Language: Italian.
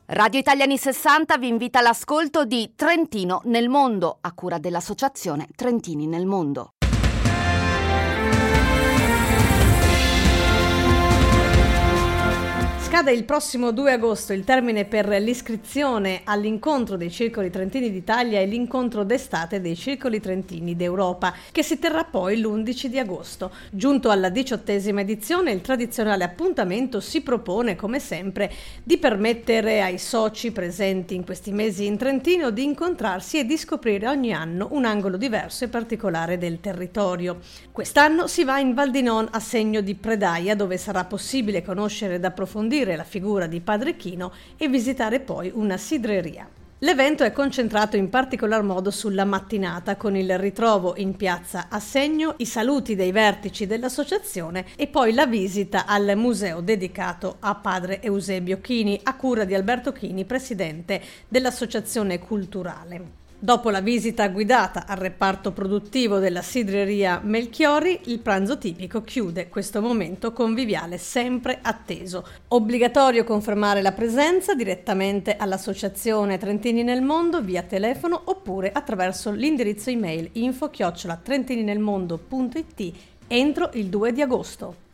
Radio Italiani 60 vi invita all'ascolto di Trentino nel mondo, a cura dell'associazione Trentini nel mondo. Scade il prossimo 2 agosto il termine per l'iscrizione all'incontro dei Circoli Trentini d'Italia e l'incontro d'estate dei Circoli Trentini d'Europa, che si terrà poi l'11 di agosto. Giunto alla 18ª edizione, il tradizionale appuntamento si propone, come sempre, di permettere ai soci presenti in questi mesi in Trentino di incontrarsi e di scoprire ogni anno un angolo diverso e particolare del territorio. Quest'anno si va in Val di Non a Segno di Predaia, dove sarà possibile conoscere ed approfondire la figura di Padre Chino e visitare poi una sidreria. L'evento è concentrato in particolar modo sulla mattinata, con il ritrovo in piazza a Segno, i saluti dei vertici dell'associazione e poi la visita al museo dedicato a Padre Eusebio Chini, a cura di Alberto Chini, presidente dell'associazione culturale. Dopo la visita guidata al reparto produttivo della sidreria Melchiori, il pranzo tipico chiude questo momento conviviale sempre atteso. Obbligatorio confermare la presenza direttamente all'associazione Trentini nel Mondo via telefono oppure attraverso l'indirizzo email info@trentininelmondo.it entro il 2 di agosto.